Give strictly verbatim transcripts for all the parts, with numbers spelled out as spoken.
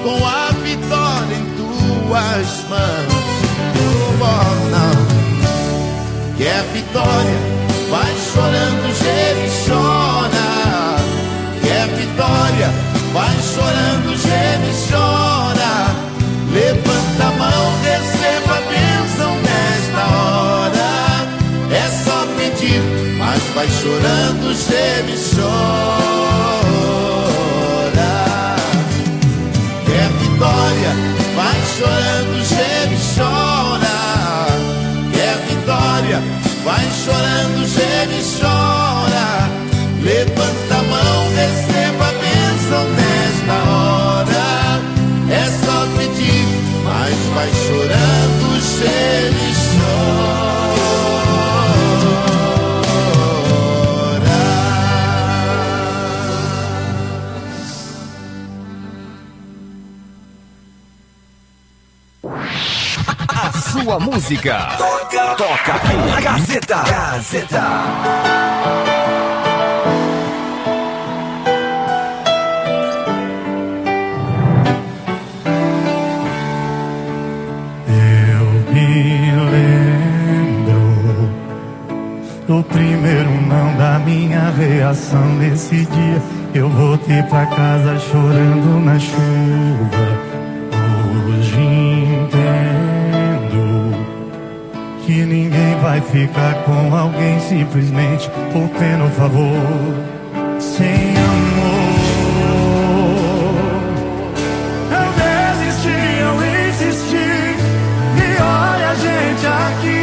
com a vitória em tuas mãos. Oh, não. Que a vitória vai chorando, geme e chora. Que a vitória vai chorando, geme e chora. Levanta a mão, receba a bênção nesta hora. É só pedir, mas vai chorando, geme e chora. Que a vitória vai chorando, geme e chora. Que a vitória vai chorando, geme e chora. Levanta a mão, receba a bênção nesta hora. É só pedir, mas vai chorando, geme e chora. A sua música toca, toca aqui na Gazeta. Gazeta. Do primeiro não da minha reação nesse dia. Eu voltei pra casa chorando na chuva. Hoje entendo que ninguém vai ficar com alguém simplesmente por pena ou favor. Sem amor eu desisti, eu insisti. E olha a gente aqui.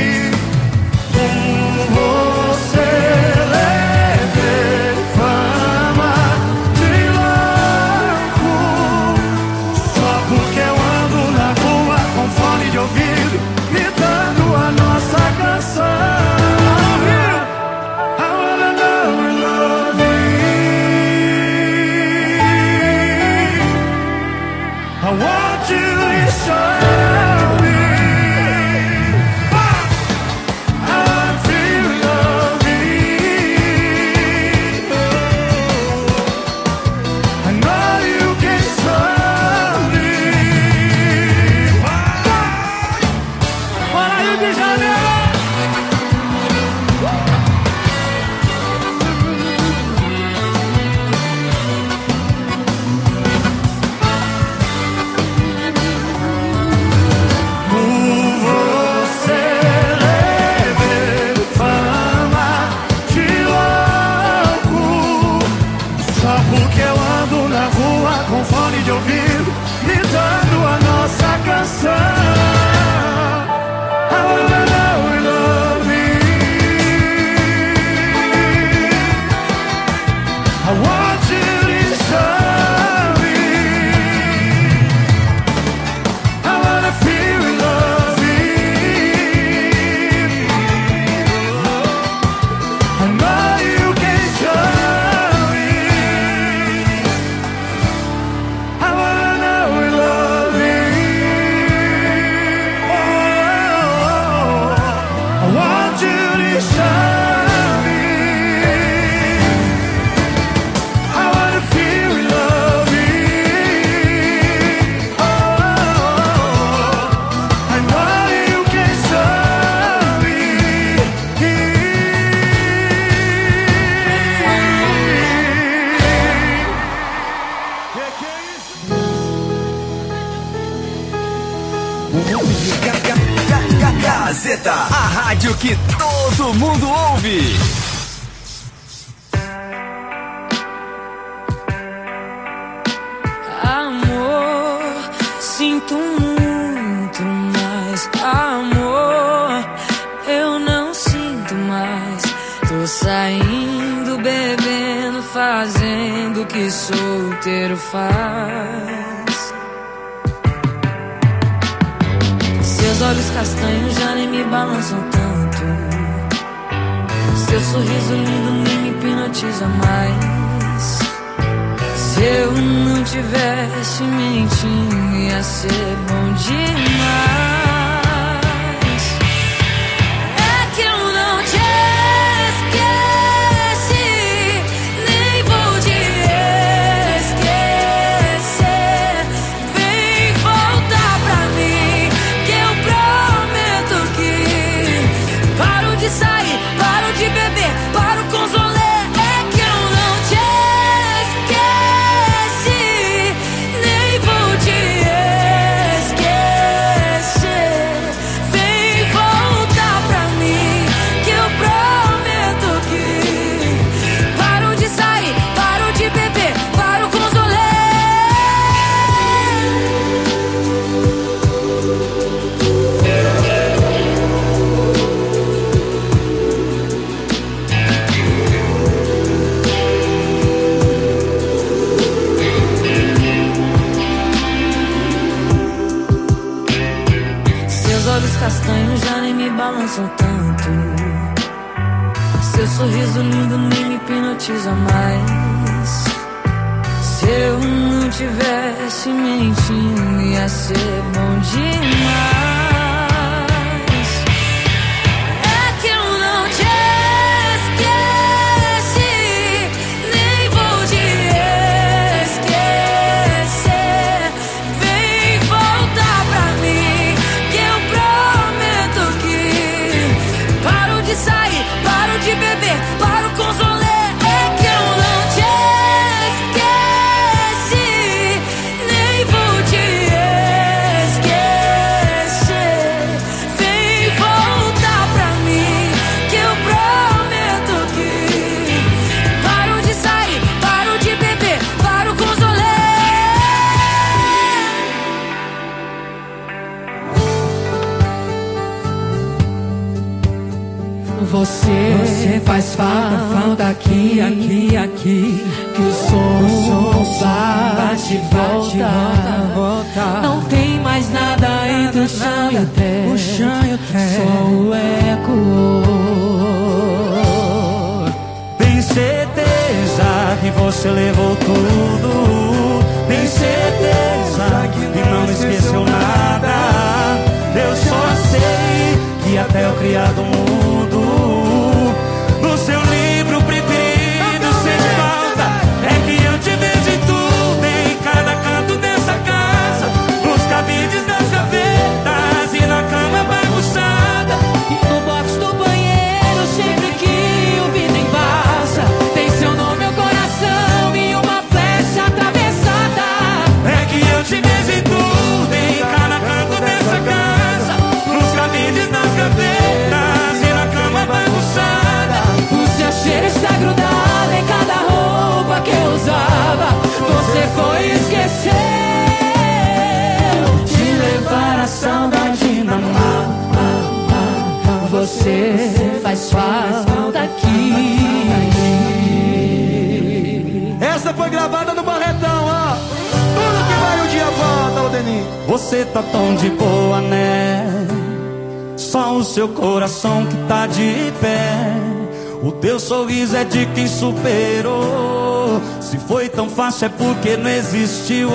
Gazeta, a rádio que todo mundo ouve. Amor, sinto muito mais. Amor, eu não sinto mais. Tô saindo, bebendo, fazendo o que solteiro faz. Seus olhos castanhos já nem me balançam tanto. Seu sorriso lindo nem me hipnotiza mais. Se eu não tivesse mentindo, ia ser bom demais. É que eu não te esqueci, nem vou te esquecer. balançam tanto. Seu sorriso lindo nem me hipnotiza mais. Se eu não tivesse mentindo, ia ser bom demais. Você, você faz falta, falta aqui, aqui, aqui. Que o som, o som bate, bate, volta, volta. Não tem mais nada entre o chão e a terra, o chão e a terra. Só o eco. Tem certeza que você levou tudo. Tem certeza que não esqueceu nada. Eu só sei que até o criado mundo no seu livro preferido sente falta. É que eu te vejo em tudo, em cada canto dessa casa, nos cabides das gavetas e na cama bagunçada. E no box do banheiro, sempre que o vidro embaça, tem seu nome, meu coração e uma flecha atravessada. É que eu te vejo em tudo, em cada canto dessa casa, nos cabides das gavetas e na cama bagunçada. O seu cheiro está grudado em cada roupa que eu usava. Você foi e esqueceu de levar a saudade na mão. Você faz falta aqui. Essa foi gravada no Barretão, ó. Tudo que vai um dia volta, ô Denis. Você tá tão de boa, né? Só o seu coração que tá de pé. O teu sorriso é de quem superou. Se foi tão fácil é porque não existiu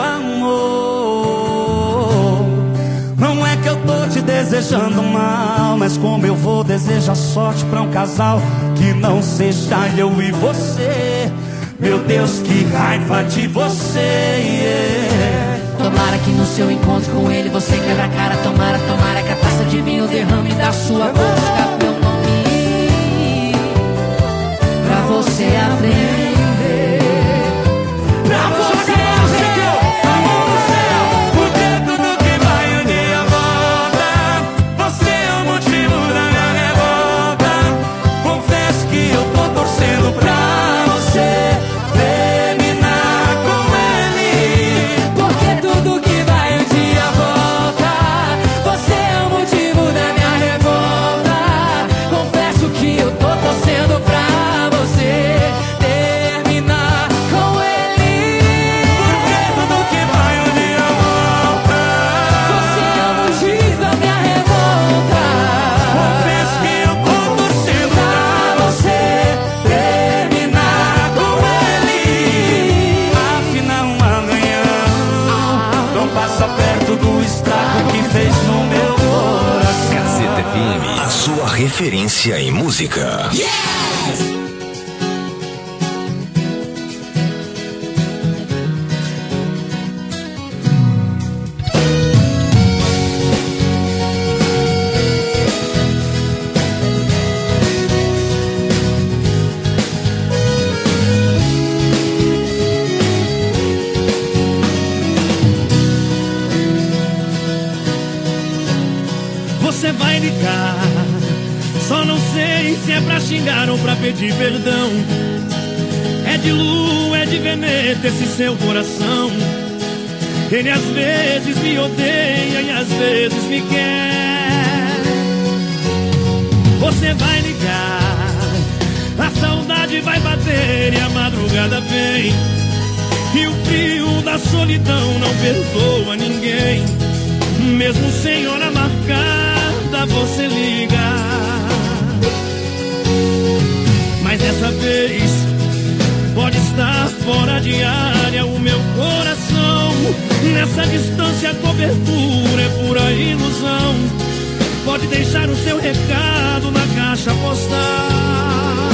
amor. Não é que eu tô te desejando mal, mas como eu vou desejar sorte pra um casal que não seja eu e você. Meu Deus, que raiva de você, yeah. Tomara que no seu encontro com ele você quebra a cara. Tomara, tomara que a taça de vinho derrame da sua boca meu nome, pra você aprender, pra você aprender. Porque tudo que vai um dia volta. Você é o motivo da minha revolta. Confesso que eu tô torcendo pra você terminar com ele. Porque tudo que vai um dia volta. Você é o motivo da minha revolta. Confesso que eu tô torcendo pra você terminar com ele. Porque tudo que vai um dia volta. Você é o motivo da minha revolta. Confesso que eu tô torcendo pra você terminar com ele. Afinal, amanhã não passa perto do estrago que fez no meu coração. Gazeta F M, a sua referência em música. Você vai ligar, só não sei se é pra xingar ou pra pedir perdão. É de lua, é de veneta esse seu coração. Ele às vezes me odeia e às vezes me quer. Você vai ligar, a saudade vai bater e a madrugada vem. E o frio da solidão não perdoa ninguém. Mesmo sem hora marcada você liga. Mas dessa vez pode estar fora de área o meu coração. Nessa distância a cobertura é pura ilusão. Pode deixar o seu recado na caixa postal.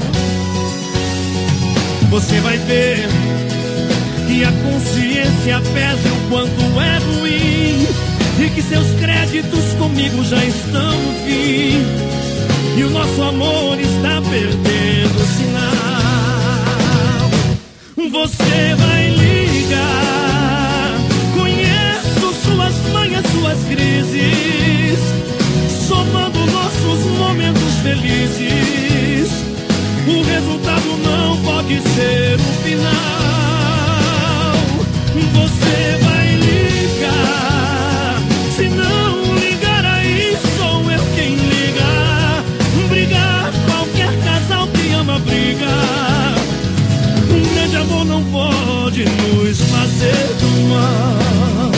Você vai ver que a consciência pesa o quanto é ruim, e que seus créditos comigo já estão no fim, e o nosso amor está perdendo sinal. Você vai ligar, conheço suas manhas, suas crises, somando nossos momentos felizes. O resultado não pode ser o final. Você vai ligar, se não ligar aí sou eu quem liga. Brigar, qualquer casal que ama brigar. Um grande amor não pode nos fazer do mal.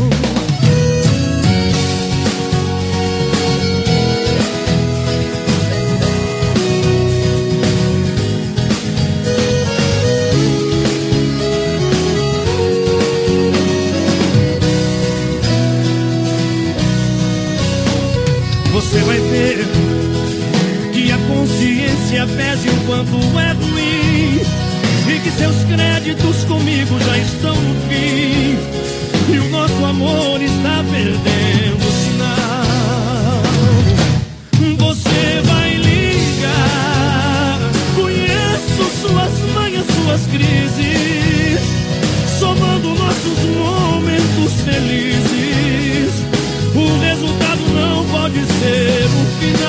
Você vai ver que a consciência pesa o quanto é ruim, e que seus créditos comigo já estão no fim, e o nosso amor está perdendo sinal. Você vai ligar, conheço suas manhas, suas crises, somando nossos momentos felizes. O resultado não pode ser o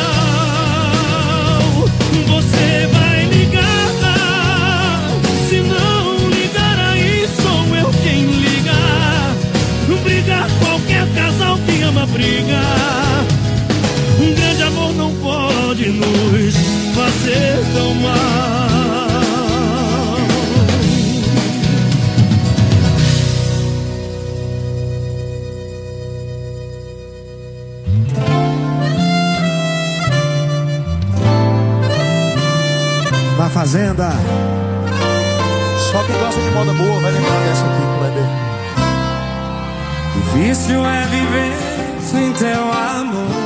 final. Você vai ligar, se não ligar aí sou eu quem liga. Brigar, qualquer casal que ama brigar. Um grande amor não pode nos fazer tão mal. Na Fazenda. Só quem gosta de moda boa vai lembrar dessa aqui que vai ver. Difícil é viver sem teu amor.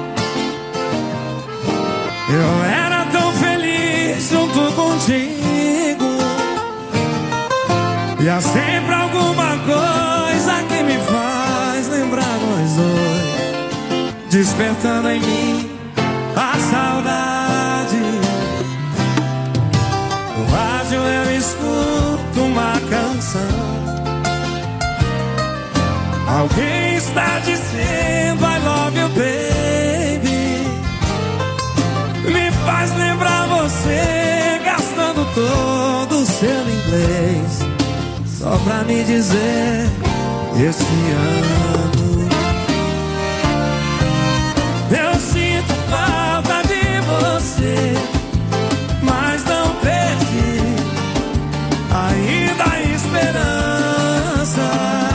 Eu era tão feliz junto contigo, e há sempre alguma coisa que me faz lembrar nós dois, despertando em mim a saudade. No rádio eu escuto uma canção. Alguém está dizendo I love you, baby. Me faz lembrar você gastando todo o seu inglês, só pra me dizer eu te amo. Eu sinto falta de você, mas não perdi ainda a esperança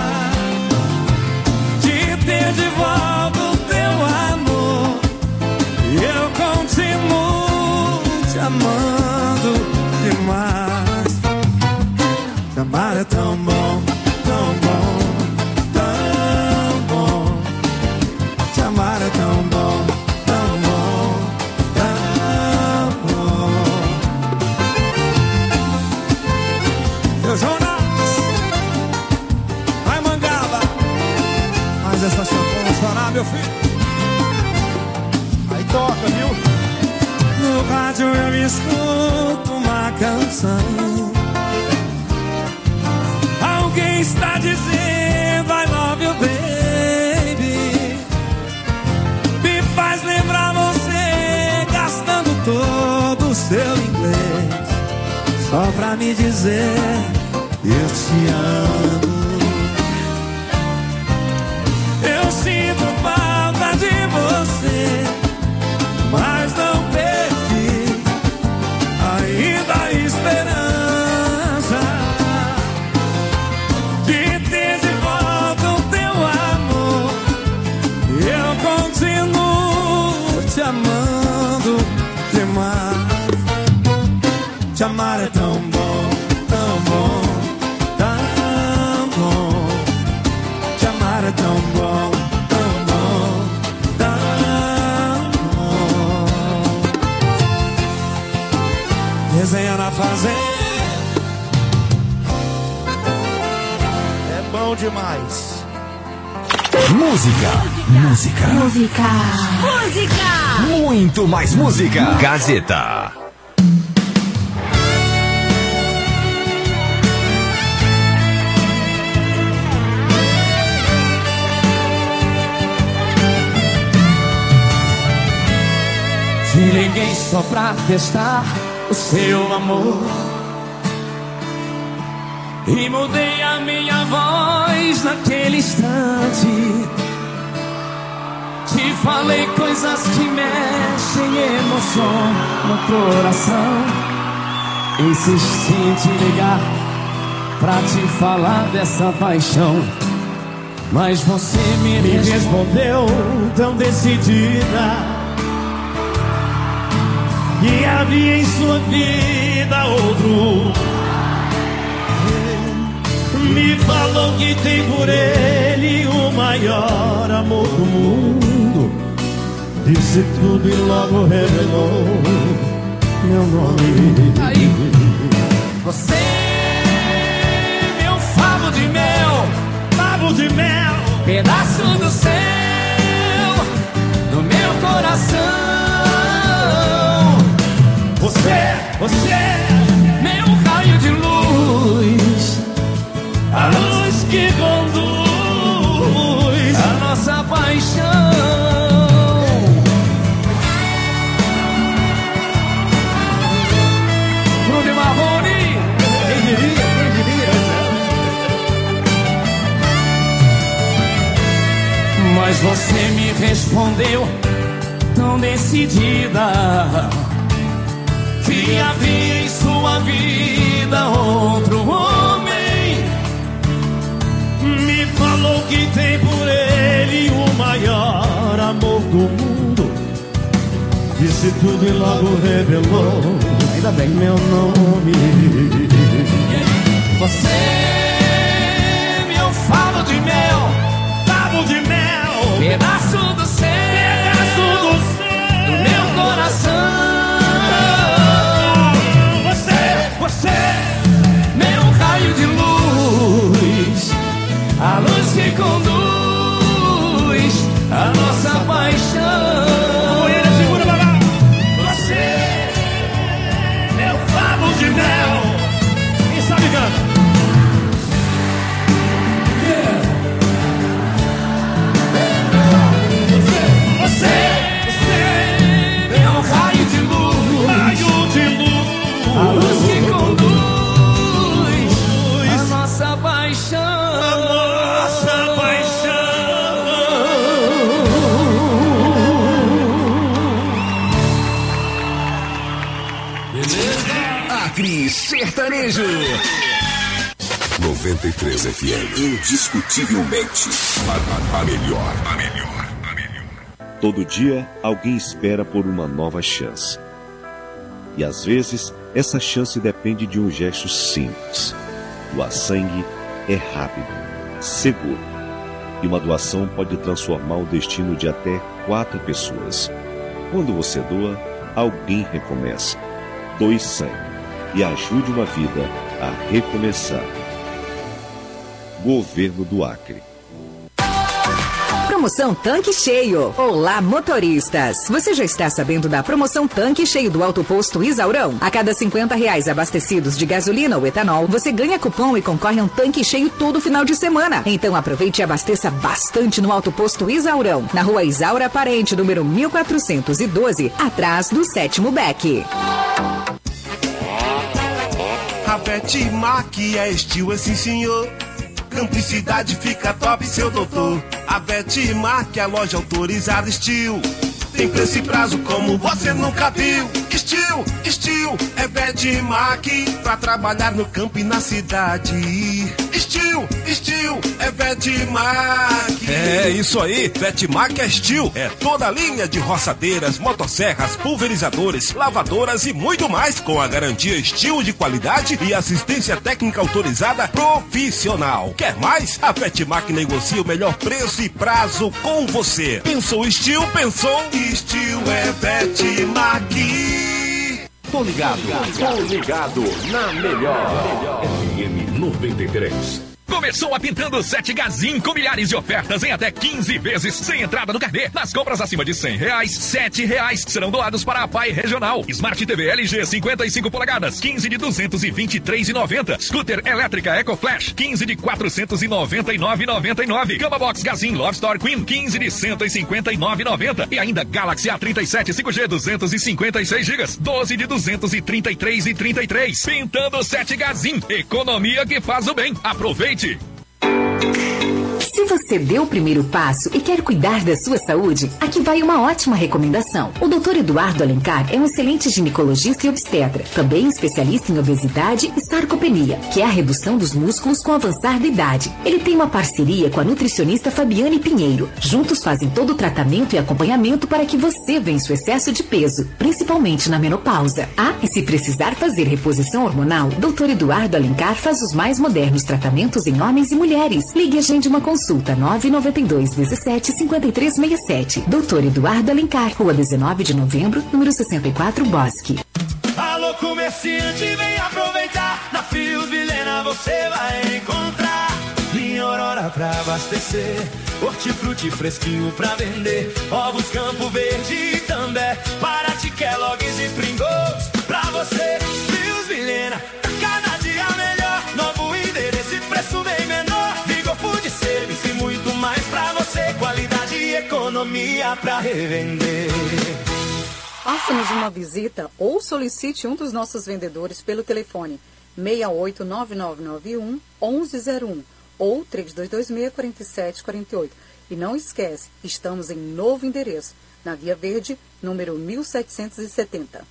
de ter de volta o teu amor. Eu continuo te amando demais. Te amar é tão bom, tão bom, tão bom. Te amar é tão bom, tão bom, tão bom. Eu, Jonas, vai Mangaba, mas essa sanfona chorar, meu filho. Aí toca, viu? No rádio eu escuto uma canção. Alguém está dizendo I love you, baby. Me faz lembrar você gastando todo o seu inglês, só pra me dizer eu te amo. Eu sinto falta de você, mas não perdi ainda a esperança de ter de volta o teu amor. Eu continuo te amando demais. é tão bom, tão bom, tão bom. Resenha na fazenda. É bom demais. Música, música, Música. Música. muito mais música. Gazeta. Te liguei só pra testar o seu amor e mudei a minha voz naquele instante. Te falei coisas que mexem e emocionam no coração. Insisti em te ligar pra te falar dessa paixão, mas você me, me respondeu tão decidida que havia em sua vida outro. Me falou que tem por ele o maior amor do mundo. Disse tudo e logo revelou meu nome. Aí. Você, meu favo de mel, favo de mel, pedaço do céu, no meu coração. Você, você, meu raio de luz, a luz que conduz a nossa paixão. Bruno Marrone, quem diria, quem diria? Mas você me respondeu tão decidida que havia em sua vida outro homem. Me falou que tem por ele o maior amor do mundo. Disse tudo e logo revelou, ainda bem, meu nome. Você, meu favo de mel, favo de mel, pedaço do céu, pedaço do céu, do meu coração. Você, meu raio de luz, a luz que conduz a nossa paixão. Você, meu favo de mel. Quem sabe canta? Yeah. Você, você, você, meu raio de luz, raio de luz, a luz que conduz a nossa paixão, a nossa paixão. Beleza? Acre Sertanejo. noventa e três F M, indiscutivelmente a, a, a melhor, a melhor, a melhor. Todo dia alguém espera por uma nova chance. E às vezes, essa chance depende de um gesto simples. Doar sangue é rápido, seguro. E uma doação pode transformar o destino de até quatro pessoas. Quando você doa, alguém recomeça. Doe sangue e ajude uma vida a recomeçar. Governo do Acre. Promoção Tanque Cheio. Olá, motoristas! Você já está sabendo da promoção Tanque Cheio do Alto Posto Isaurão? A cada cinquenta reais abastecidos de gasolina ou etanol, você ganha cupom e concorre a um tanque cheio todo final de semana. Então aproveite e abasteça bastante no Alto Posto Isaurão, na rua Isaura Parente, número mil quatrocentos e doze, atrás do sétimo Beck. A Vetmac é estilo, assim senhor. Camplicidade fica top, seu doutor. A Vetmac é a loja autorizada Steel. Tem preço e prazo como você nunca viu. Steel, Steel, é Vetmac pra trabalhar no campo e na cidade. Steel, Steel, é Vetmac. É isso aí, Vetmac é Steel. É toda a linha de roçadeiras, motosserras, pulverizadores, lavadoras e muito mais, com a garantia Steel de qualidade e assistência técnica autorizada profissional. Quer mais? A Vetmac negocia o melhor preço e prazo com você. Pensou Steel, pensou Steel é Vetmac. Tô ligado, tô ligado na melhor. F M noventa e três. Começou a Pintando sete Gazin com milhares de ofertas em até quinze vezes sem entrada no carnê. Nas compras acima de cem reais, sete reais serão doados para a Pai Regional. Smart T V L G cinquenta e cinco polegadas, quinze de duzentos e vinte e três reais e noventa centavos. Scooter elétrica Eco Flash, quinze de quatrocentos e noventa e nove reais e noventa e nove centavos. Cama Box Gazin Love Store Queen, quinze de cento e cinquenta e nove reais e noventa centavos. E ainda Galaxy A trinta e sete cinco G duzentos e cinquenta e seis gigas, doze de duzentos e trinta e três reais e trinta e três centavos. Pintando sete Gazin, economia que faz o bem. Aproveite! Se você deu o primeiro passo e quer cuidar da sua saúde, aqui vai uma ótima recomendação. O doutor Eduardo Alencar é um excelente ginecologista e obstetra, também especialista em obesidade e sarcopenia, que é a redução dos músculos com o avançar da idade. Ele tem uma parceria com a nutricionista Fabiane Pinheiro. Juntos fazem todo o tratamento e acompanhamento para que você vença o excesso de peso, principalmente na menopausa. Ah, e se precisar fazer reposição hormonal, doutor Eduardo Alencar faz os mais modernos tratamentos em homens e mulheres. Ligue e agende uma consulta. nove nove dois, dezessete, cinquenta e três sessenta e sete. doutor Eduardo Alencar, Rua dezenove de novembro, número sessenta e quatro, Bosque. Alô, comerciante, vem aproveitar. Na Fios Vilhena você vai encontrar linha Aurora pra abastecer, hortifruti fresquinho pra vender, ovos Campo Verde e També, Paraty, Kellogg's e Pringles pra você. Fios Vilhena, tá cada dia melhor. Novo endereço e preço bem menor. Food Service e muito mais pra você. Qualidade e economia pra revender. Faça-nos uma visita ou solicite um dos nossos vendedores pelo telefone seis oito nove nove nove um, um um zero um ou três dois dois seis, quatro sete quatro oito. E não esquece, estamos em novo endereço, na Via Verde, número mil setecentos e setenta.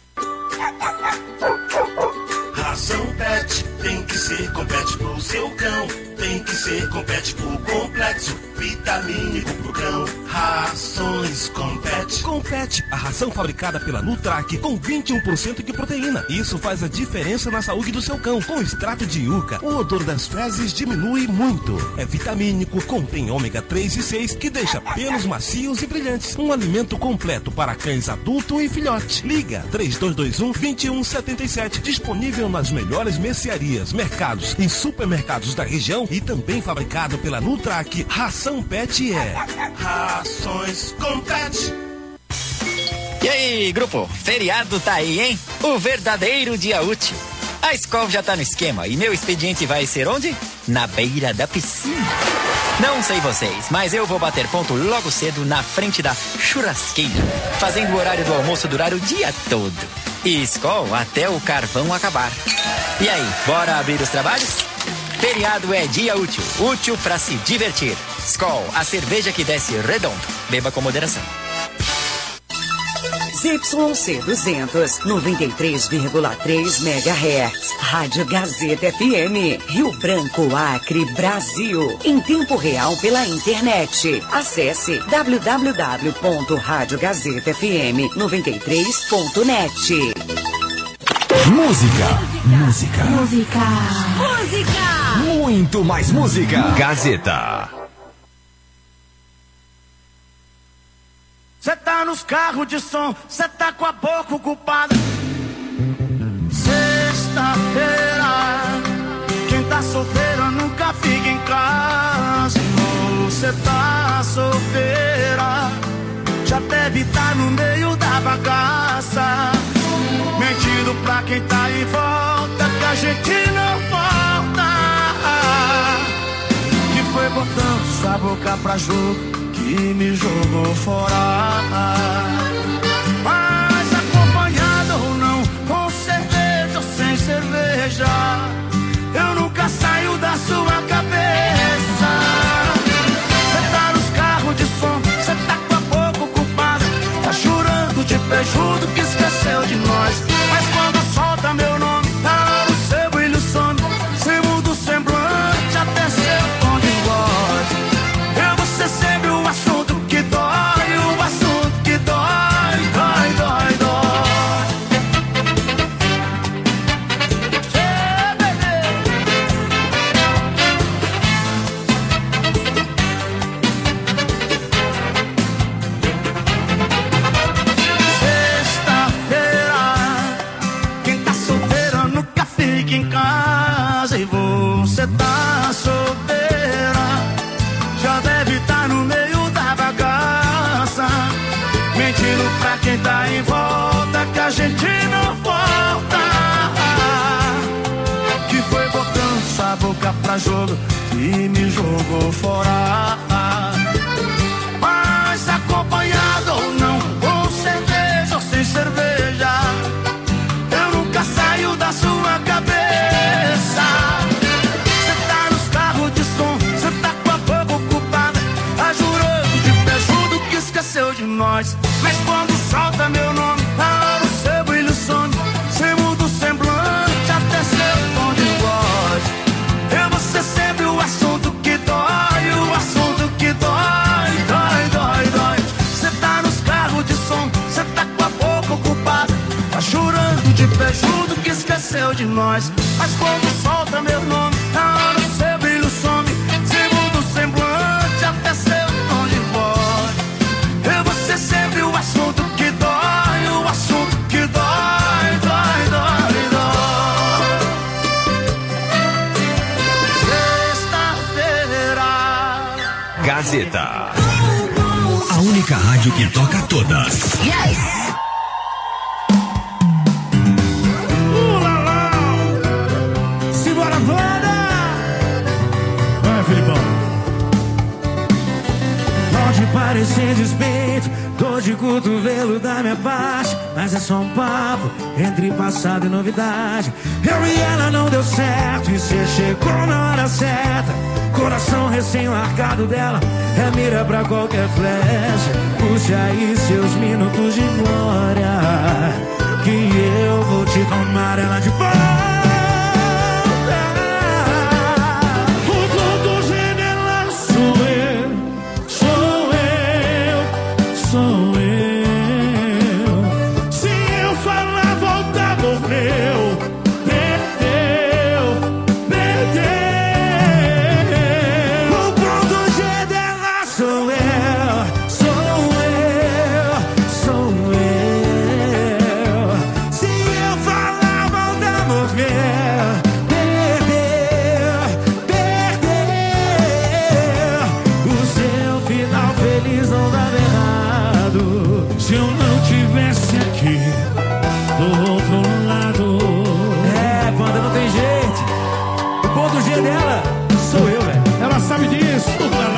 Ração Pet tem que ser com Pet pro seu cão. Tem que ser com Pet pro complexo, vitamínico pro cão. Rações com Pet. Com Pet, a ração fabricada pela Nutrac com vinte e um por cento de proteína. Isso faz a diferença na saúde do seu cão. Com extrato de yuca, o odor das fezes diminui muito. É vitamínico, contém ômega três e seis, que deixa pelos macios e brilhantes. Um alimento completo para cães adulto e filhote. Liga três dois dois um, dois um sete sete. Disponível nas melhores mercearias, mercados e supermercados da região e também fabricado pela Nutrac. Ração Pet é Rações com Pet. E aí, grupo? Feriado tá aí, hein? O verdadeiro dia útil. A escola já tá no esquema e meu expediente vai ser onde? Na beira da piscina. Não sei vocês, mas eu vou bater ponto logo cedo na frente da churrasqueira, fazendo o horário do almoço durar o dia todo. E Skol até o carvão acabar. E aí, bora abrir os trabalhos? Feriado é dia útil, útil pra se divertir. Skol, a cerveja que desce redondo. Beba com moderação. Z Y C duzentos, noventa e três vírgula três megahertz. Rádio Gazeta F M, Rio Branco, Acre, Brasil. Em tempo real pela internet. Acesse w w w ponto rádio gazeta f m noventa e três ponto net. Música. Música. Música. Música. Muito mais música. Gazeta. Cê tá nos carros de som, cê tá com a boca ocupada. Sexta-feira, quem tá solteiro nunca fica em casa. Cê tá solteira, já deve estar no meio da bagaça, mentindo pra quem tá em volta que a gente não volta. Que foi botando sua boca pra jogo que me jogou fora. Mas acompanhado ou não, com cerveja ou sem cerveja, eu nunca saio da sua cabeça. Cê tá nos carros de som, cê tá com a boca ocupada, tá chorando de beijudo que esqueceu de nós. Mas quando solta meu nome, tá no seu brilho some, cê muda o semblante até seu tom de voz. Eu vou ser sempre o quem tá em volta que a gente não volta. Que foi botando essa boca pra jogo e me jogou fora. Mas acompanhado ou não, com cerveja ou sem cerveja, eu nunca saio da sua cabeça. Cê tá nos carros de som, cê tá com a boca ocupada, ajurando de pejudo que esqueceu de nós. Mas quando solta meu nome, a hora o seu brilho some, cê muda o semblante até seu tom de voz. Eu vou ser sempre o assunto que dói, o assunto que dói, dói, dói, dói. Cê tá nos carros de som, cê tá com a boca ocupada, tá jurando de pejudo que esqueceu de nós. Mas quando solta meu nome, a hora o seu brilho some, cê muda o semblante até seu tom de voz. Eu vou ser sempre o assunto que dói, o assunto que dói, dói, dói, dói. Sexta-feira. Gazeta. A única rádio que toca todas. Yes! Simbora, banda! Vai, Filipão. Pode parecer despeito, dor de cotovelo da minha parte, mas é só um papo entre passado e novidade. Eu e ela não deu certo e cê chegou na hora certa. Coração recém-largado dela é mira pra qualquer flecha. Puxe aí seus minutos de glória, que eu vou te tomar ela de volta. O todo dela sou eu, sou eu, sou eu. Se eu falar, volta, morreu. Perdeu, perdeu. O ponto G dela sou eu, sou eu, sou eu. Se eu falar, volta, morreu. Perdeu, perdeu. O seu final feliz não dava errado. Se eu não tivesse aqui do outro lado. É, quando não tem jeito. O ponto G dela sou eu, velho. Ela sabe disso.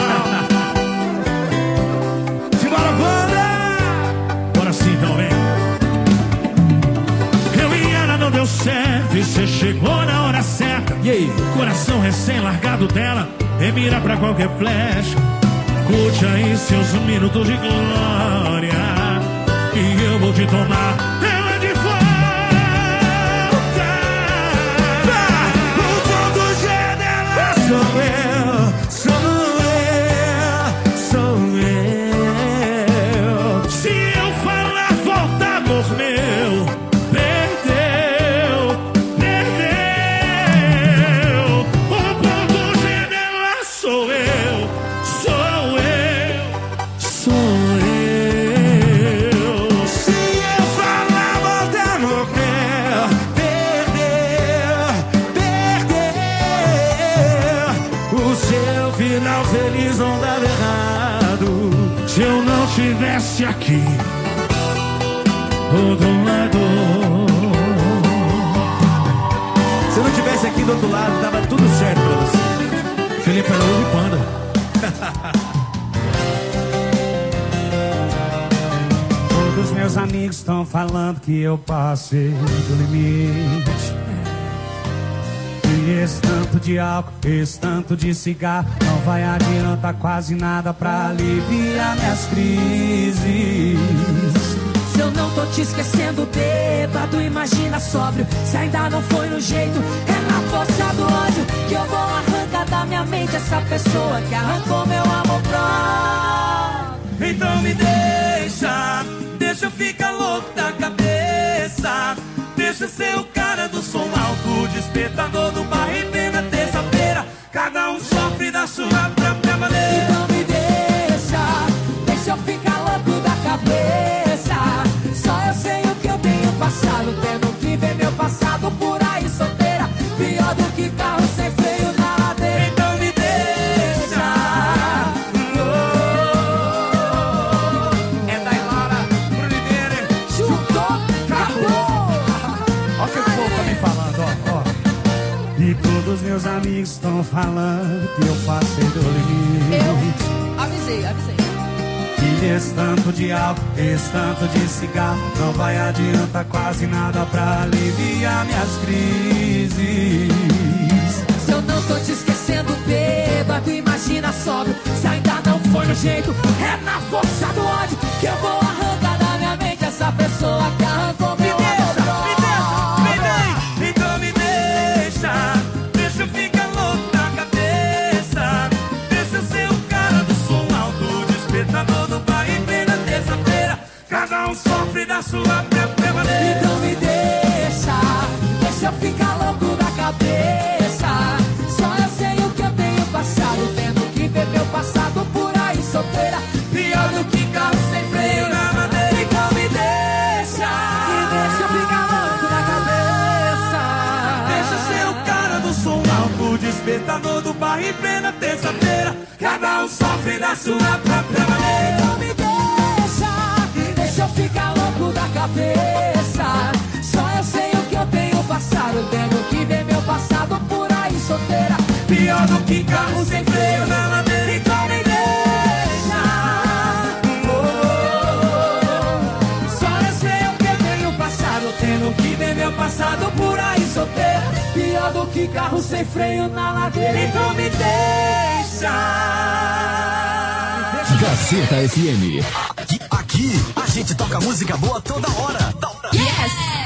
Simbora, banda! Bora sim, então, vem. Eu e ela não deu certo e cê chegou na hora certa. E aí? Coração recém-largado dela e mira pra qualquer flecha. Curte aí seus minutos de glória, e eu vou te tomar ela de volta. O ponto G dela sou eu, sou eu, sou eu. Se eu falar, volta, amor meu. Perdeu, perdeu. O ponto G dela sou eu, sou eu, sou eu. Se eu falar, volta, amor meu. Perdeu, perdeu. O seu final feliz não dava errado. Se eu não tivesse aqui do outro lado. Se eu não tivesse aqui do outro lado, dava tudo certo pra você. Felipe Araújo e Panda. Todos meus amigos estão falando que eu passei do limite. E esse tanto de álcool, esse tanto de cigarro não vai adiantar quase nada pra aliviar minhas crises. Se eu não tô te esquecendo, bêbado, imagina sóbrio. Se ainda não foi no jeito, é na força do ódio que eu vou arrancar da minha mente essa pessoa que arrancou meu amor próprio. Então me deixa, deixa eu ficar louco da cabeça. Deixa eu ser o cara do som alto, despertador do bar e pena terça-feira. Cada um sofre da sua própria maneira. Então me deixa, deixa eu ficar louco da cabeça. Só eu sei o que eu tenho passado, tendo que ver meu passado por aí solteira. Pior do que carro sem freio na ladeira. Então me deixa. É da Laura pro Ribeiro. amigos estão falando que eu passei do limite. Eu avisei, avisei. E esse tanto de álcool, esse tanto de cigarro não vai adiantar quase nada pra aliviar minhas crises. Se eu não tô te esquecendo, bêbado, imagina sóbrio. Se ainda não foi no jeito, é na força do ódio que eu vou arrancar da minha mente essa pessoa que arrancou meu amor. Me deixa, então me deixa. Deixa eu ficar louco na cabeça. Deixa eu ser o cara do som alto, despertador do bar em plena terça-feira. Cada um sofre da sua própria maneira. Então me deixa, deixa eu ficar louco da cabeça. Só eu sei o que eu tenho passado, tendo que ver meu passado por aí solteira. Pior do que carro sem freio na madeira. Então me deixa, me deixa eu ficar louco da cabeça. Deixa eu ser o cara do som alto, despertador do bar em plena terça-feira. Cada um sofre da sua própria maneira. Então me deixa, deixa eu ficar louco da cabeça. Só eu sei o que eu tenho passado, tendo que ver meu passado por aí solteira. Pior do que carro sem freio na madeira. Então me deixa, oh, só eu sei o que eu tenho passado, tendo que ver meu passado por aí solteira. Pior do que carro sem freio na ladeira. Então me deixa. Gazeta F M. Aqui, aqui a gente toca música boa toda hora. Toda hora. Yes!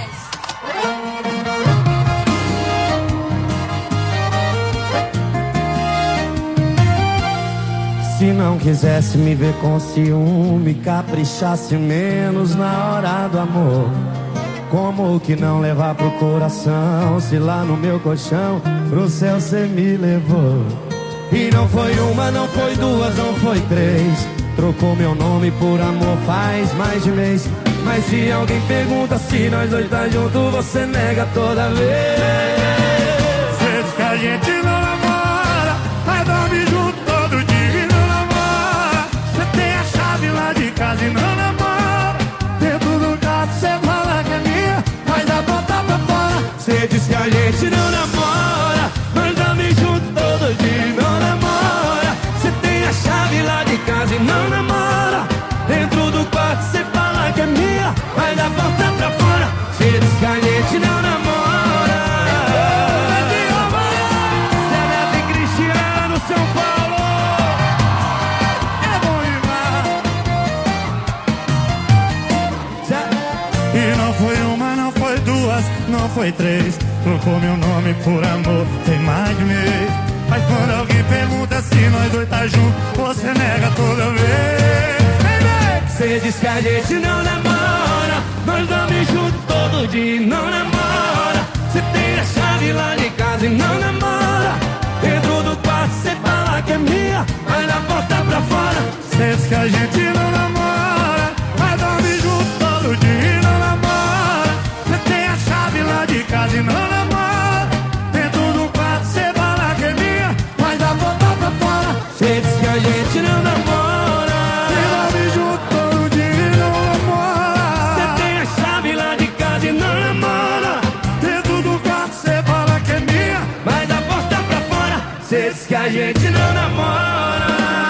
Se não quisesse me ver com ciúme, caprichasse menos na hora do amor. Como que não levar pro coração, se lá no meu colchão pro céu cê me levou? E não foi uma, não foi duas, não foi três. Trocou meu nome por amor faz mais de mês. Mas se alguém pergunta se nós dois tá junto, você nega toda vez. Cê diz que a gente não namora, mas dorme junto todo dia e não namora. Cê tem a chave lá de casa e não namora. Dentro do carro cê fala que é minha, mas dá volta pra fora. Cê diz que a gente não namora, mas dorme junto todo dia e não namora. Cê tem a chave lá de casa e não namora. Dentro do quarto cê fala que é minha, mas dá volta pra fora. Cê diz que a gente não namora. Zé Neto e Cristiano, São Paulo. É bom demais. E não foi uma, não foi duas, não foi três. Trocou meu nome por amor, tem mais de mês. Mas quando alguém pergunta se nós dois tá junto, você nega toda vez. Cê diz que a gente não namora, nós dormimos juntos todo dia e não namora. Cê tem a chave lá de casa e não namora. Dentro do quarto cê fala que é minha, mas na porta pra fora. Cê diz que a gente não namora, mas dorme junto todo dia e não namora. Cê tem a chave lá de casa e não namora. Dentro do quarto cê fala que é minha, mas na porta pra fora. Cê diz que a gente não namora, e dorme junto todo dia e não namora. Cê tem a chave lá de casa e não namora. Dentro do quarto cê fala que é minha, mas da porta pra fora. Cê diz que a gente não namora.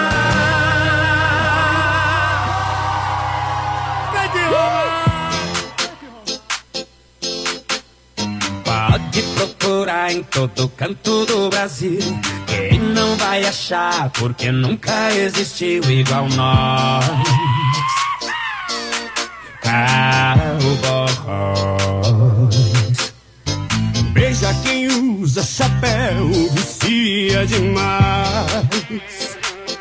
Pode procurar em todo canto do Brasil, quem não vai achar, porque nunca existiu igual nós. Cowboys. Beija quem usa chapéu, vicia demais.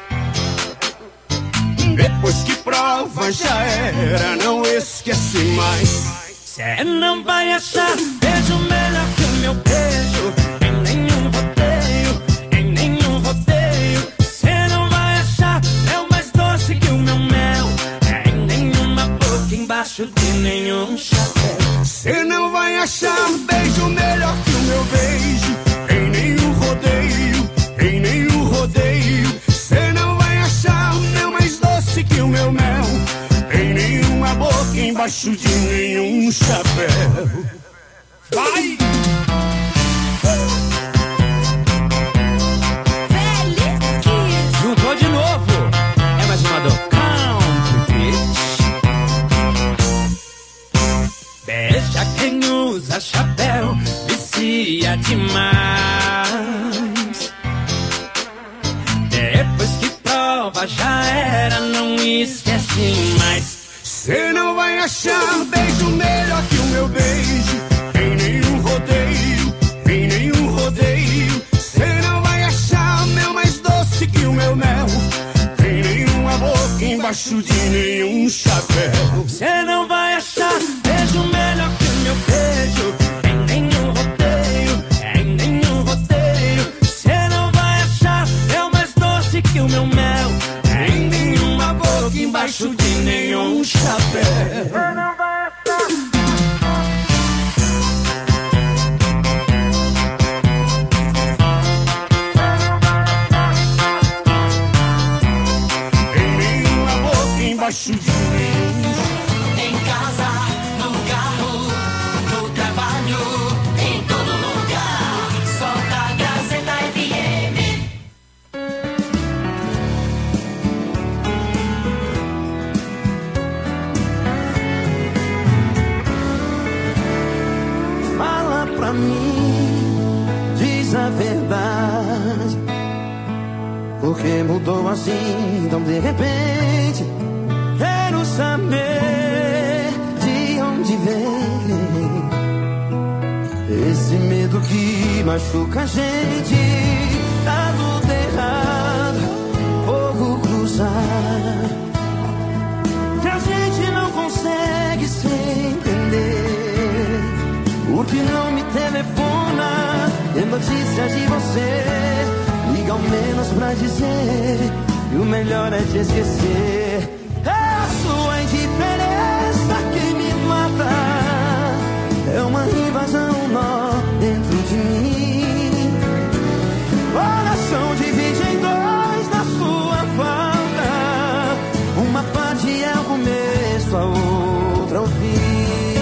Depois que prova já era, não esquece mais. Cê não vai achar beijo melhor que o meu beijo em nenhum rodeio, em nenhum rodeio. Cê não vai achar mel mais doce que o meu mel, em nenhuma boca embaixo de nenhum chapéu. Cê não vai achar um beijo melhor que o meu beijo em nenhum rodeio, em nenhum rodeio. Cê não vai achar mel mais doce que o meu mel, em nenhuma boca embaixo de nenhum chapéu. Vai! era, não esquece mais. Cê não vai achar um beijo melhor que o meu beijo em nenhum rodeio, em nenhum rodeio. Cê não vai achar mel mais doce que o meu mel em nenhuma boca, embaixo de nenhum chapéu. Cê não vai achar beijo melhor que o meu beijo em nenhum rodeio, em nenhum rodeio. Cê não vai achar mel mais doce que o meu mel em nenhuma boca, embaixo de nenhum chapéu. Cê não vai achar. Embaixo de mim. Em casa, no carro, no trabalho, em todo lugar. Solta a Gazeta F M. Fala pra mim, diz a verdade. Por que mudou assim, tão de repente? Quero saber de onde vem esse medo que machuca a gente. Tá tudo errado, fogo cruzar, que a gente não consegue se entender. Por que não me telefona, tem notícias de você? Liga ao menos pra dizer que o melhor é te esquecer. É a sua indiferença que me mata, é uma invasão, um nó dentro de mim. Coração divide em dois na sua falta, uma parte é o começo, a outra o fim.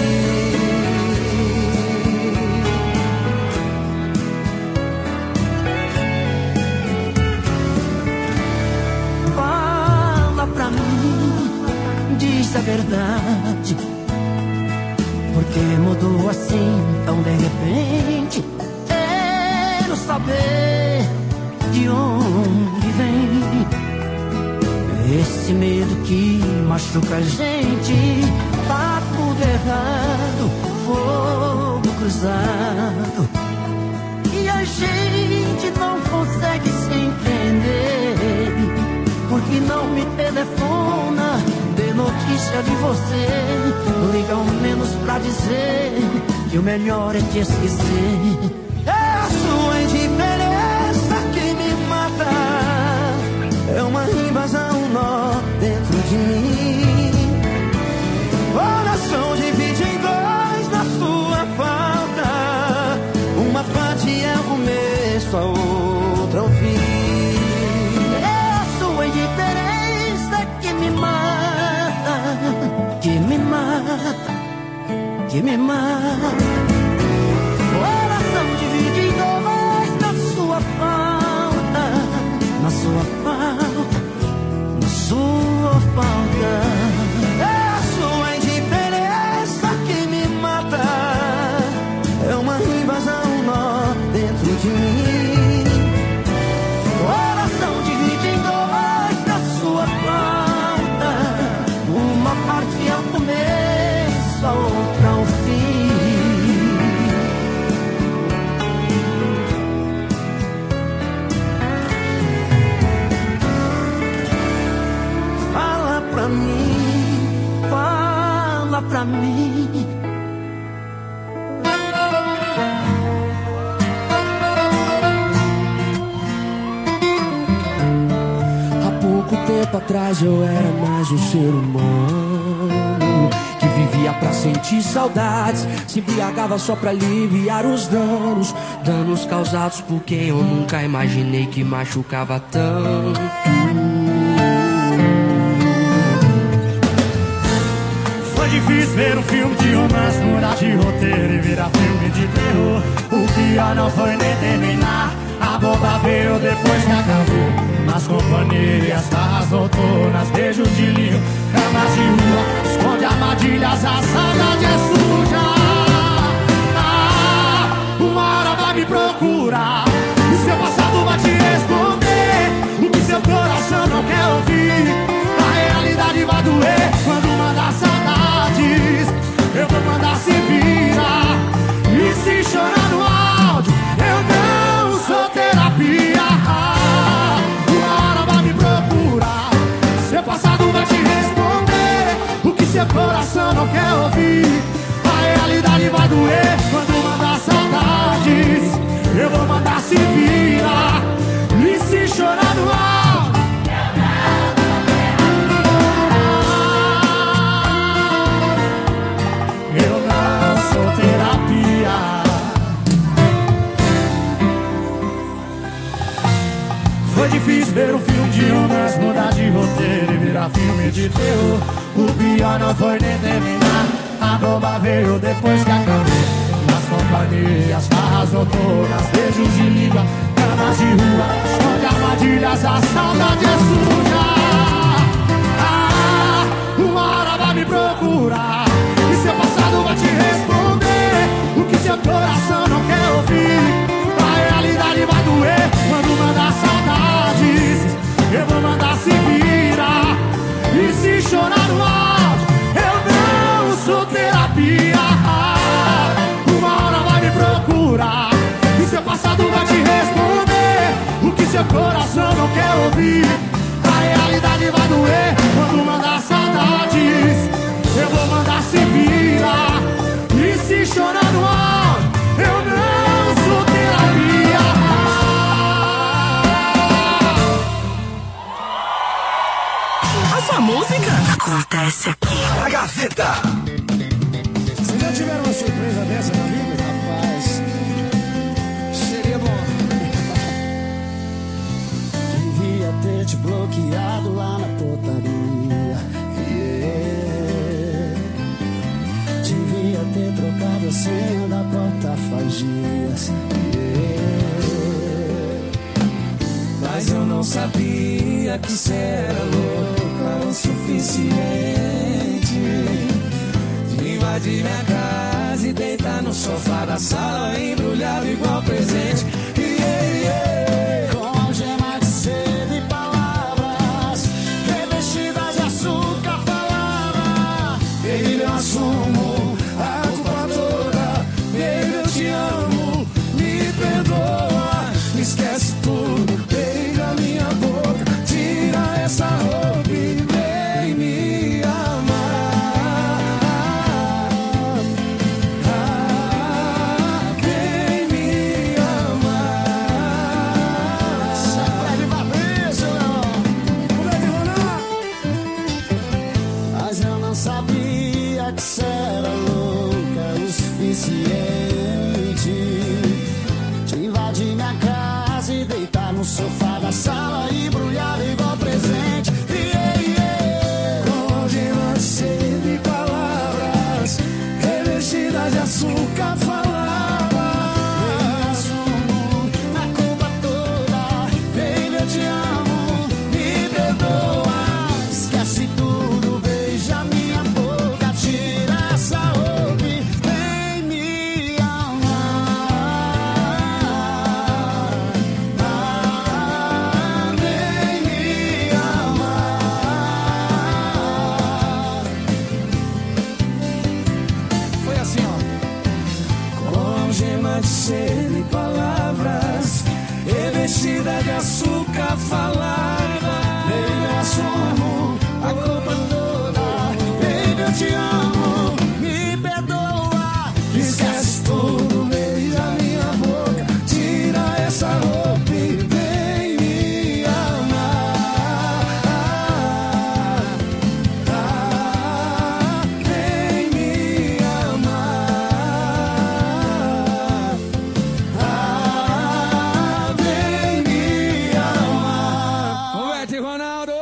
Fala pra mim, diz a verdade. Por que mudou assim tão de repente? Quero saber de onde vem esse medo que machuca a gente. Tá tudo errado, fogo cruzado, e a gente não consegue se entender. Por que não me telefona, dê notícia de você? Liga ao menos pra dizer que o melhor é te esquecer. É a sua indiferença que me mata, é uma invasão, um nó dentro de mim. Coração divide em dois na sua falta, uma parte é o começo, a outra é o fim. Indiferença que me mata, que me mata, que me mata. Coração divide em dois na sua falta, na sua falta, na sua falta. É a sua indiferença que me mata, é uma invasão, um nó dentro de mim. Coração divide em dois na sua falta, uma parte é o começo, a outra é o fim. Fala pra mim, fala pra mim. Tempo atrás eu era mais um ser humano que vivia pra sentir saudades, se embriagava só pra aliviar os danos, danos causados por quem eu nunca imaginei que machucava tanto. Foi difícil ver um filme de romance mudar de roteiro e virar filme de terror. O pior não foi nem terminar, a bomba veio depois que acabou. Nas companhias, farras noturnas, beijos de linho, camas de rua, esconde armadilhas, a saudade é suja. Ah, uma hora vai me procurar, e seu passado vai te responder o que seu coração não quer ouvir. seu coração não quer ouvir. A realidade vai doer quando mandar saudades. Eu vou mandar se virar e se chorar no ar. Eu não sou terapia. Foi difícil ver um filme de romance mudar de roteiro e virar filme de terror. O pior não foi nem terminar, a bomba veio depois que acabou. Nas companhias, farras noturnas, beijos de língua, camas de rua, esconde armadilhas, a saudade é suja. Ah, uma hora vai me procurar e seu passado vai te responder o que seu coração não quer ouvir. A realidade vai doer quando mandar saudades. Eu vou mandar se virar e se chorar no ar. Eu não sou terapia. Uma hora vai me procurar e seu passado vai te responder o que seu coração não quer ouvir. A realidade vai doer quando mandar saudades. Eu vou mandar se virar e se chorar no ar. Eu não sou terapia. A sua música acontece aqui. A Gazeta. Vocês já tiveram uma surpresa dessa na vida? Rapaz, seria bom. Devia ter te bloqueado lá na portaria. Yeah. Devia ter trocado a senha da porta faz dias. Yeah. Mas eu não sabia que cê era louca o suficiente de invadir minha casa e deitar no sofá da sala embrulhado igual presente. Yeah, yeah. Com gema de seda e palavras revestidas de açúcar falava. Baby, eu assumo a culpa toda. Baby, eu te amo, me perdoa. Me esquece tudo, beija minha boca. Tira essa roupa e vem me amar. Ah, vem me amar. Sabe Fabrício, mas eu não sabia que cê era louca o suficiente de invadir minha casa e deitar no sofá da sala embrulhado igual presente. Yeah, yeah. Com gema de seda e palavras revestidas de açúcar falava. Eu assumo a culpa toda. Baby, eu te amo, me perdoa. Esquece tudo, beija minha boca. Tira essa roupa e vem me amar. Ah, vem me amar. Foi assim, ó. Com gema de seda e palavras revestida de açúcar falava. Baby, eu assumo a culpa toda. Baby, eu te amo, me perdoa. Esquece tudo, beija minha boca. Tira essa roupa e vem me amar. Ah, vem me amar. Ah, vem me amar. Roberto e Ronaldo.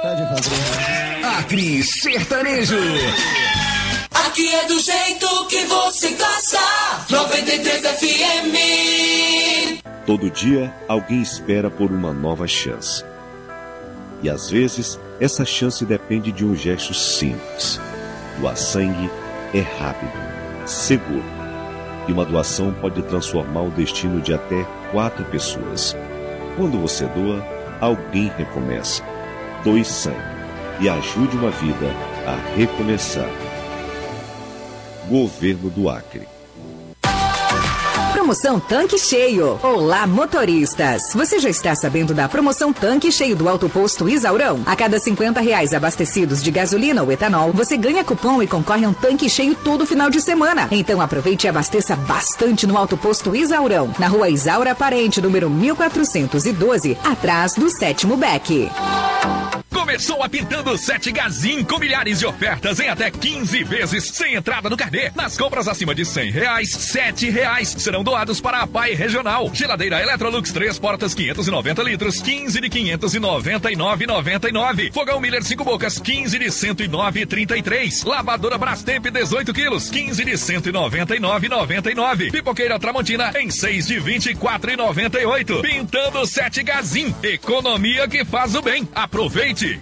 Acre Sertanejo. Aqui é do jeito que você gosta. noventa e três F M. Todo dia, alguém espera por uma nova chance. E às vezes, essa chance depende de um gesto simples. Doar sangue é rápido, seguro. E uma doação pode transformar o destino de até quatro pessoas. Quando você doa, alguém recomeça. Doe sangue e ajude uma vida a recomeçar. Governo do Acre. Promoção Tanque Cheio. Olá, motoristas. Você já está sabendo da promoção Tanque Cheio do Alto Posto Isaurão? A cada cinquenta reais abastecidos de gasolina ou etanol, você ganha cupom e concorre a um tanque cheio todo final de semana. Então aproveite e abasteça bastante no Alto Posto Isaurão, na rua Isaura Parente, número mil quatrocentos e doze, atrás do sétimo Beck. Começou a Pintando Sete Gazin com milhares de ofertas em até quinze vezes sem entrada no carnê. Nas compras acima de cem reais, sete reais serão doados para a Pai Regional. Geladeira Electrolux três portas quinhentos e noventa litros, quinze de quinhentos e noventa e nove reais e noventa e nove centavos. Fogão Miller cinco bocas, quinze de cento e nove reais e trinta e três centavos. Lavadora Brastemp dezoito quilos, quinze de cento e noventa e nove reais e noventa e nove centavos. Pipoqueira Tramontina em seis de vinte e quatro reais e noventa e oito centavos. Pintando Sete Gazin, economia que faz o bem. Aproveite!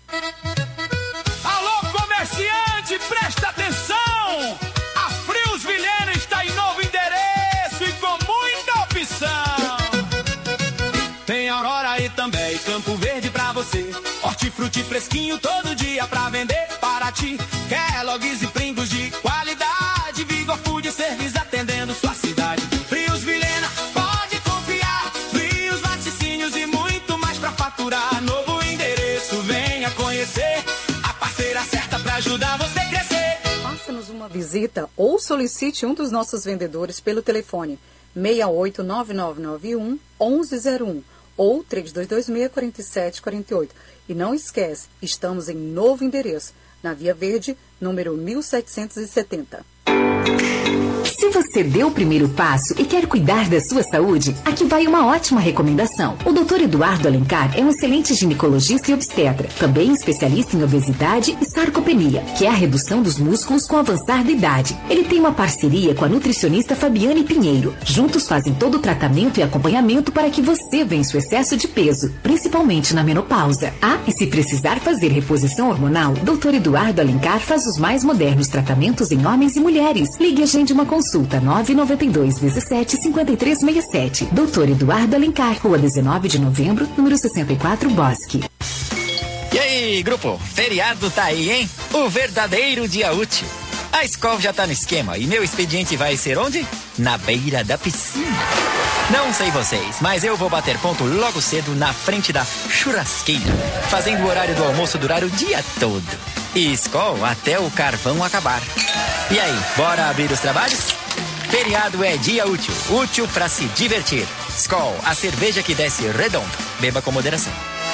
Alô, comerciante, presta atenção! A Frios Vilhena está em novo endereço e com muita opção. Tem Aurora e também Campo Verde pra você. Hortifruti fresquinho todo dia pra vender para ti. Kellogg's e Pringles de qualidade. Vigor Food Service atendendo sua cidade. Frios Vilhena, pode confiar. Frios, laticínios e muito mais pra faturar. Novo endereço, venha conhecer. A parceira certa pra ajudar você a crescer. Faça-nos uma visita ou solicite um dos nossos vendedores pelo telefone seis oito nove nove nove um, um um zero um ou três dois dois seis, quatro sete quatro oito. E não esquece, estamos em novo endereço, na Via Verde, número mil setecentos e setenta. Se você deu o primeiro passo e quer cuidar da sua saúde, aqui vai uma ótima recomendação. O doutor Eduardo Alencar é um excelente ginecologista e obstetra, também especialista em obesidade e sarcopenia, que é a redução dos músculos com o avançar da idade. Ele tem uma parceria com a nutricionista Fabiane Pinheiro. Juntos fazem todo o tratamento e acompanhamento para que você vença o excesso de peso, principalmente na menopausa. Ah, e se precisar fazer reposição hormonal, doutor Eduardo Alencar faz os mais modernos tratamentos em homens e mulheres. Ligue e agende uma consulta. Consulta nove nove dois, dezessete, cinquenta e três sessenta e sete. doutor Eduardo Alencar, Rua dezenove de novembro, número sessenta e quatro, Bosque. E aí, grupo? Feriado tá aí, hein? O verdadeiro dia útil. A escola já tá no esquema e meu expediente vai ser onde? Na beira da piscina. Não sei vocês, mas eu vou bater ponto logo cedo na frente da churrasqueira, fazendo o horário do almoço durar o dia todo. E escola até o carvão acabar. E aí, bora abrir os trabalhos? Feriado é dia útil, útil pra se divertir. Skol, a cerveja que desce redondo. Beba com moderação.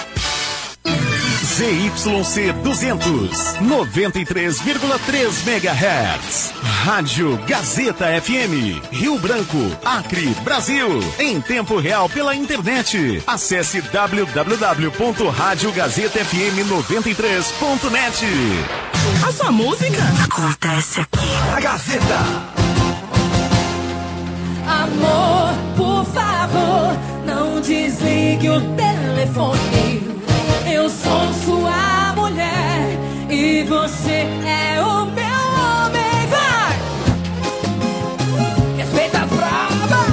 Z Y C duzentos, noventa e três vírgula três megahertz. Rádio Gazeta F M, Rio Branco, Acre, Brasil. Em tempo real pela internet. Acesse w w w ponto rádio gazeta f m noventa e três ponto net. A sua música acontece aqui. A Gazeta. Amor, por favor, não desligue o telefone. Eu sou sua mulher e você é o meu homem. Vai! Respeita as bravas.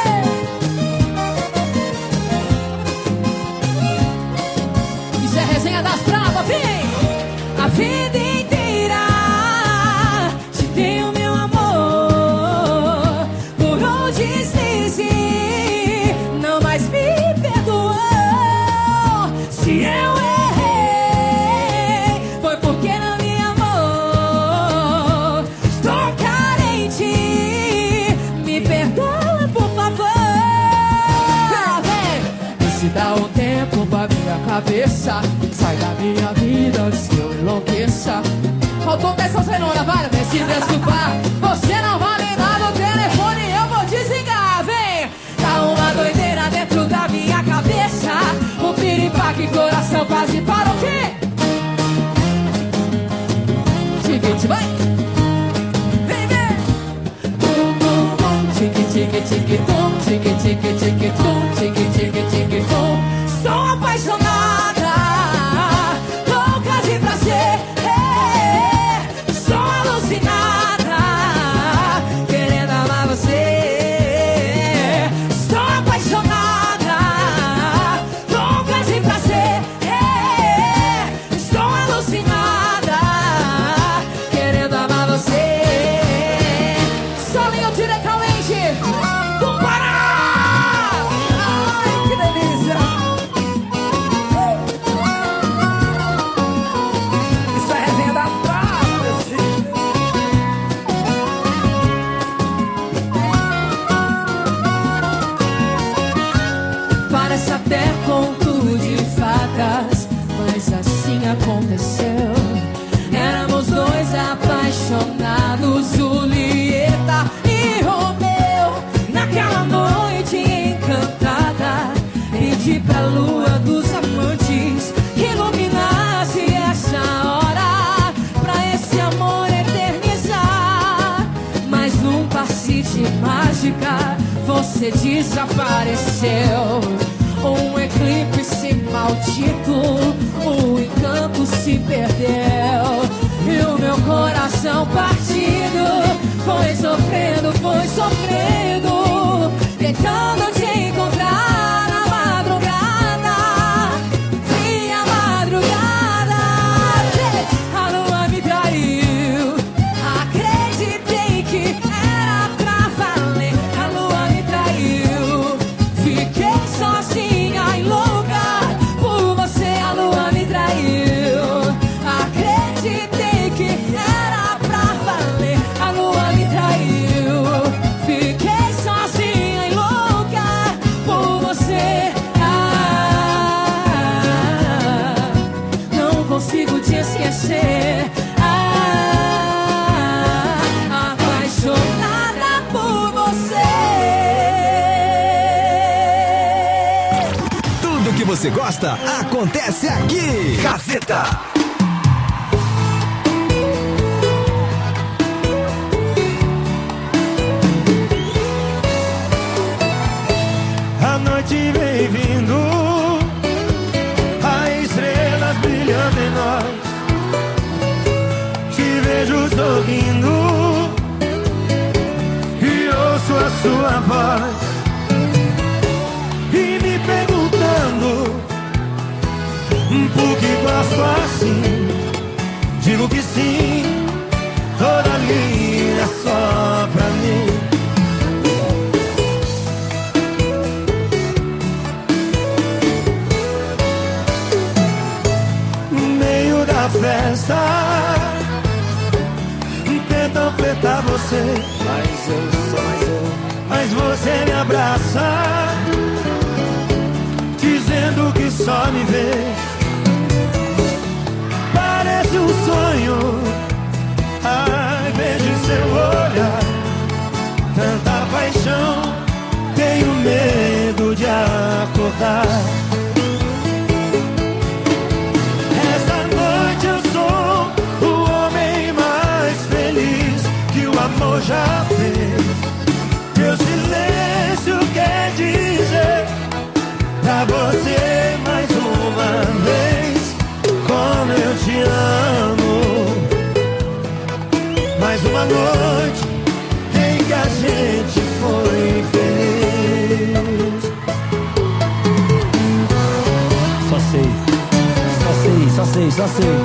Isso é resenha das bravas, vem! A vida inteira te dei o meu amor. Por onde deslize, não mais me perdoou. Se eu errei, foi porque não me amou. Estou carente, me perdoa, por favor. E se dá um tempo pra minha cabeça, sai da minha vida antes que eu enlouqueça. Faltou dessa cenoura, vai me se desculpar. Você não vale nada, o telefone eu vou desligar, vem. Tá uma doideira dentro da minha cabeça. O piripaque, coração quase para o quê? Tique, vai! Vem, vem! Tum, tum, tum, tique, tique, tique, tum, tique, tique, tique, tum, tique, tique, tique, tum. Sou apaixonada, louca de prazer. Sou alucinada, querendo amar você. Estou apaixonada, louca de prazer. Estou alucinada, querendo amar você. Solinho diretamente do aconteceu. Éramos dois apaixonados, Julieta e Romeu. Naquela noite encantada, pedi pra lua dos amantes que iluminasse essa hora, pra esse amor eternizar. Mas num passe de mágica você desapareceu. Um eclipse maldito, o encanto se perdeu. E o meu coração partido foi sofrendo, foi sofrendo, tentando te encontrar na madrugada, fria madrugada. A lua me traiu, acreditei que era pra valer. A lua me traiu, fiquei sozinha e louca por você. A lua me traiu, acreditei que era pra valer. A lua me traiu, fiquei sozinha e louca por você. Ah, não consigo te esquecer. Ah, apaixonada por você. Tudo que você gosta acontece aqui. Gazeta. A noite vem vindo, as estrelas brilhando em nós. Te vejo sorrindo e ouço a sua voz, e me perguntando por que gosto assim. Digo que sim, toda linha é só pra mim. Festa, tentam flertar você, mas eu sou mais eu. Mas você me abraça, dizendo que só me vê. Parece um sonho, ai, vejo em seu olhar tanta paixão, tenho medo de acordar. Amor já fez. Teu silêncio quer dizer pra você mais uma vez como eu te amo. Mais uma noite em que a gente foi feliz. Só sei, só sei, só sei, só sei.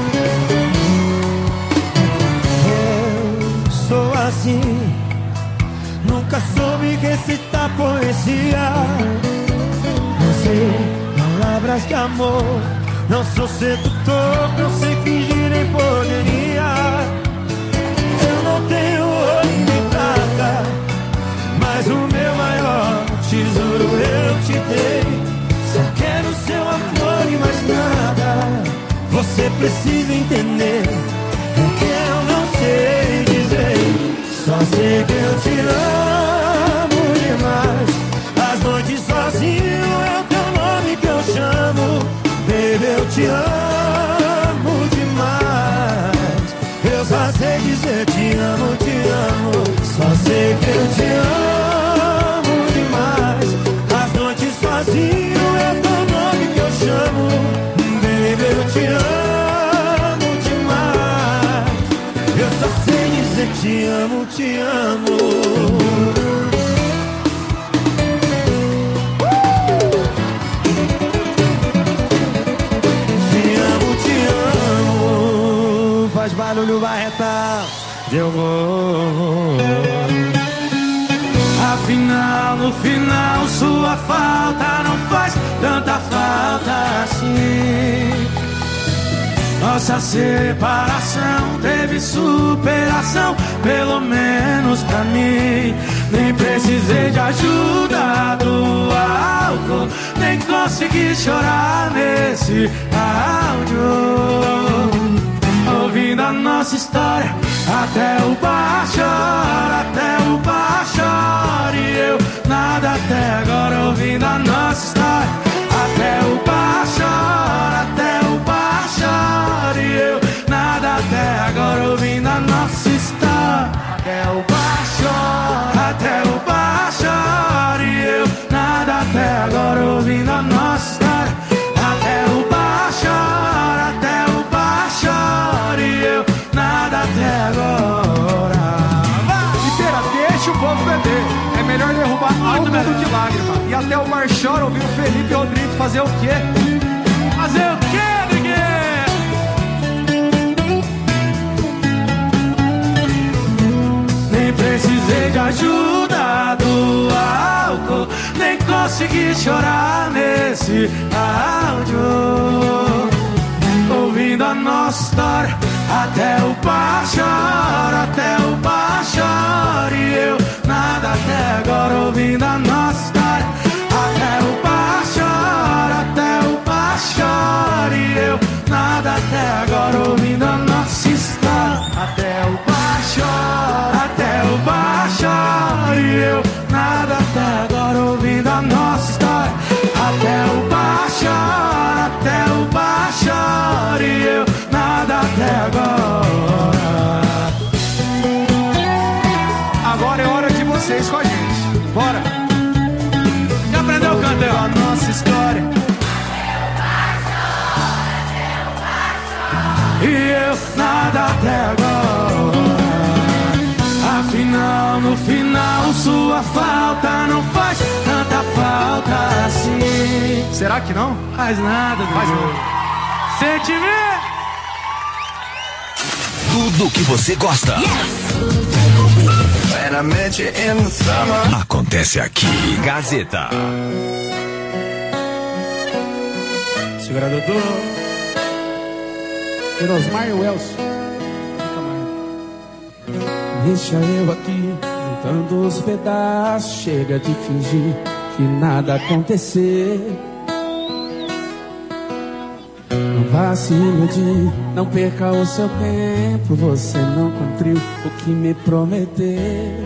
Sou assim, nunca soube recitar poesia. Não sei palavras de amor, não sou sedutor, não sei fingir nem poderia. Eu não tenho ouro nem prata, mas o meu maior tesouro eu te dei. Só quero seu amor e mais nada. Você precisa entender o que eu não sei dizer. Só sei que eu te amo demais. As noites sozinho é o teu nome que eu chamo. Baby, eu te amo demais. Eu só sei dizer te amo, te amo. Só sei que eu te amo demais. As noites sozinho é o teu nome que eu chamo. Baby, eu te amo demais. Eu só sei dizer te amo, te amo. Te amo, te amo. Faz barulho, Barretão. Deu gol. Afinal, no final, sua falta não faz tanta falta assim. Nossa separação teve superação, pelo menos pra mim. Nem precisei de ajuda do álcool, nem consegui chorar nesse áudio. nossa história. Até o bar chora, até o bar chora. E eu nada até agora ouvindo a nossa história. Até o bar chora, até o bar chora. E eu nada até agora ouvindo a nossa história. Até o bar chora, até o bar chora. E eu nada até agora ouvindo a nossa história. Até o bar chora, até o bar chora. E eu nada até agora. Inteira, deixa o povo beber. É melhor derrubar algo do que lágrima. E até o bar chora ouvindo o Felipe Rodrigues fazer o quê? Fazer o quê, ninguém? Nem precisei de ajuda do álcool, nem consegui chorar nesse áudio. Ouvindo a nossa história, até o bar chora, até o bar chora. E eu nada até agora ouvindo a nossa história. Até o bar chora, até o bar chora. E eu nada até agora ouvindo a nossa história. Até o bar chora, até o bar chora. E eu nada até agora ouvindo a nossa história. Até o bar chora, até o bar chora. E eu nada até agora. Agora é hora de vocês com a gente. Bora! Já aprendeu a cantar a nossa história? E eu nada até agora. Afinal, no final, sua falta não faz tanta falta assim. Será que não? Faz nada, faz não. Sentimento. Tudo que você gosta. Acontece aqui. Gazeta. Segura, doutor. Erosmar e Welson. Deixa eu aqui, juntando os pedaços. Chega de fingir que nada aconteceu. Não vá se iludir, não perca o seu tempo. Você não cumpriu o que me prometeu.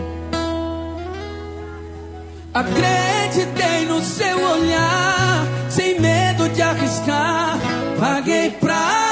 Acreditei no seu olhar, sem medo de arriscar. Paguei pra